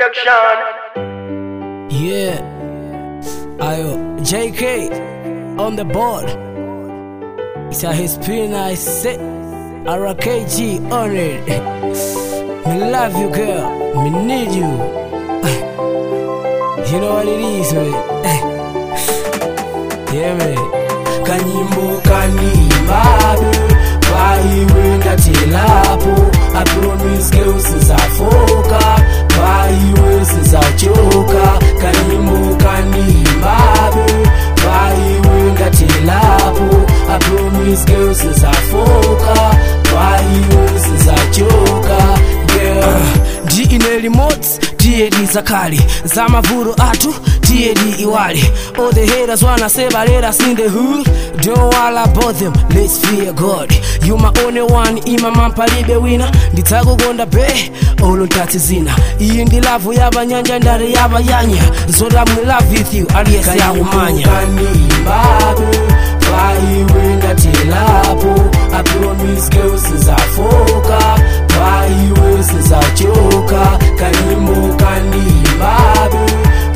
Production. Yeah, ayo JK on the board. It's a his pin I set RKG on it. Me love you girl, me need you. You know what it is, man. Yeah, man. Kanyimbo kanimbabe Baiwe ngatilapo I promise girl sizafoka Baiwe sizachoka Kanyimbo kanimbabe Baiwe ngatilapo I promise girl sizafoka Baiwe sizachoka girl Di ineli mods Diedi zakali Zamavuru atu Diedi iwali All the haters wanna say but let us in the hood Don't worry about them, let's fear God You my only one, ima mampalibe wina Nditago gonda be, olo ntati zina Iyi ndi lavu yaba nyanja ndari yaba yanya Zoda mu love with you, aliyesi ya umanya Kanimbabe, baiwe ngatilapo I promise girl sizafoka Baiwe sizachoka Kanimbo kanimbabe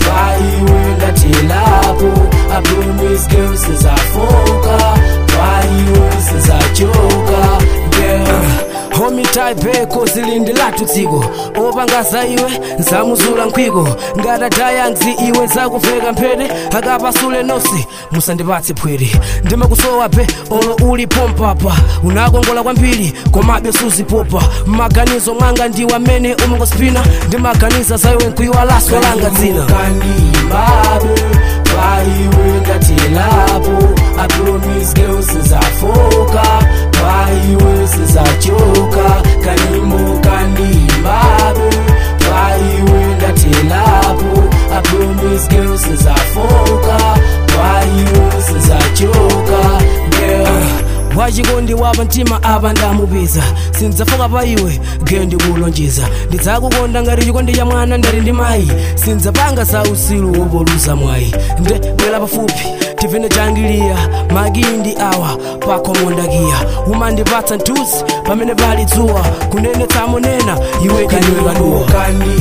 Baiwe ngatilapo I promise girl sizafoka Baiwe sizachoka girl Homi type kozilindi latu tsigo Opangaza iwe nzamuzula nkwiko Ngatadaya nzi iwe zakufeka mpede Akapasule nosi musandipatse pwede Ndima kusowa pe olo uli pompapa Unagongola kwambiri komabe suzipopa Maganizo mwanga ndiwa mene umungospina Ndimaganiza zaiwe nkuiwa laswa langa dzina Kanimbabe Baiwe ngatilapo I promise girl sizafoka Baiwe sizachoka Kanimbo kanimbabe Baiwe ngatilapo I promise girl sizafoka Baiwe sizachoka girl Wachikondi wapa ntima apa ndamubiza Sinzafoka paiwe gendi kulonjeza Ndidzakukonda ngati chikondi cha mwana ndari ndi mayi Sinzapanga za usilu wopoluza mwayi Nde bwela pafupi tivene jangiliya Magindi awa pako mondakiya Umandipatsa ntusi pamene pali dzuwa Kunene tamonena iwe kandiwe kaduwa